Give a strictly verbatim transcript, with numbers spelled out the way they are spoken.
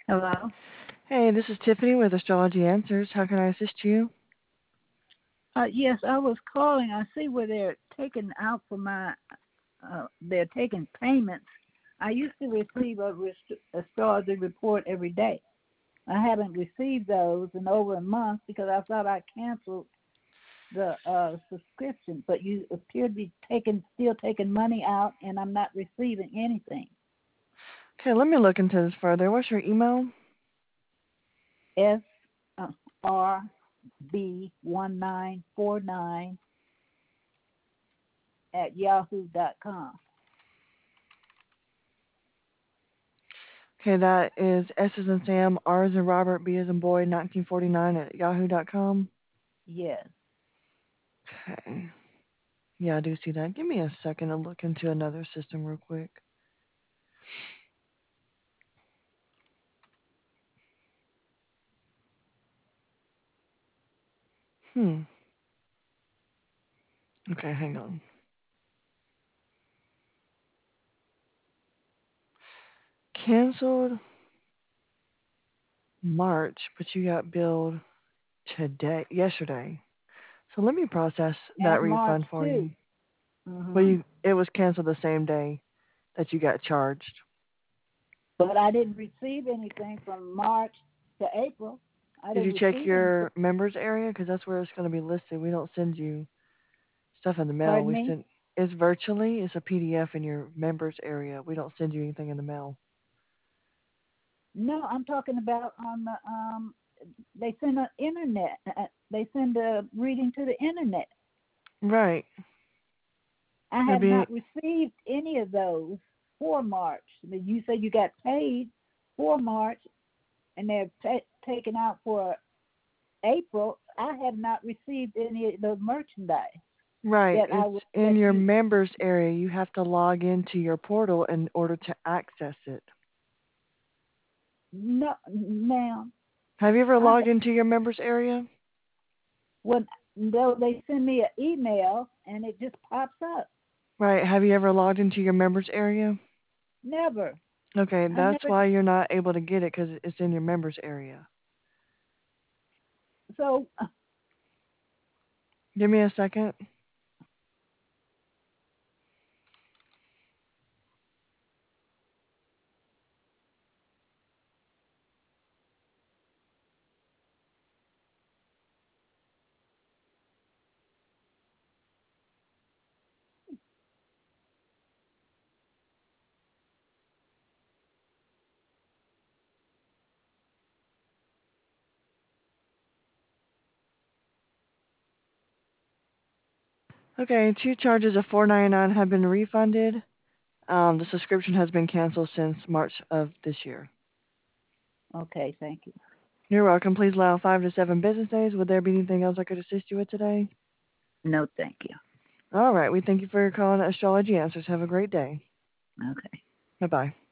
Hello? Hey, this is Tiffany with Astrology Answers. How can I assist you? Uh, yes, I was calling. I see where they're taking out for my, uh, they're taking payments. I used to receive a res- astrology report every day. I haven't received those in over a month because I thought I canceled the uh, subscription, but you appear to be taking, still taking money out, and I'm not receiving anything. Okay, let me look into this further. What's your email? S uh, R B one nine four nine at yahoo dot com. Okay, that is S as in Sam, R as in Robert, B as in Boy, nineteen forty-nine at yahoo dot com. Yes. Okay. Yeah, I do see that. Give me a second to look into another system real quick. Hmm. Okay, hang on. Canceled March, but you got billed today, yesterday. So let me process that And March refund for too. you. Well, hmm you it was canceled the same day that you got charged. But I didn't receive anything from March to April. I Did didn't you check receive anything. your members area? Because that's where it's going to be listed. We don't send you stuff in the mail. Pardon We me? send it's virtually. It's a P D F in your members area. We don't send you anything in the mail. No, I'm talking about on the um. They send an internet. Uh, they send a reading to the internet. Right. I That'd have be not received any of those for March. You said you got paid for March, and they're ta taken out for April. I have not received any of the merchandise right. that I would It's in that your you. members area. You have to log into your portal in order to access it. No, ma'am. Have you ever I logged into your members area? when though they send me an email and it just pops up. Right. Have you ever logged into your members area? Never. Okay, I that's never. why you're not able to get it because it's in your members area. So Give me a second. Okay, two charges of four ninety-nine have been refunded. Um, the subscription has been canceled since March of this year. okay, thank you. You're welcome. Please allow five to seven business days. Would there be anything else I could assist you with today? No, thank you. All right. We thank you for your call on Astrology Answers. Have a great day. Okay. Bye bye.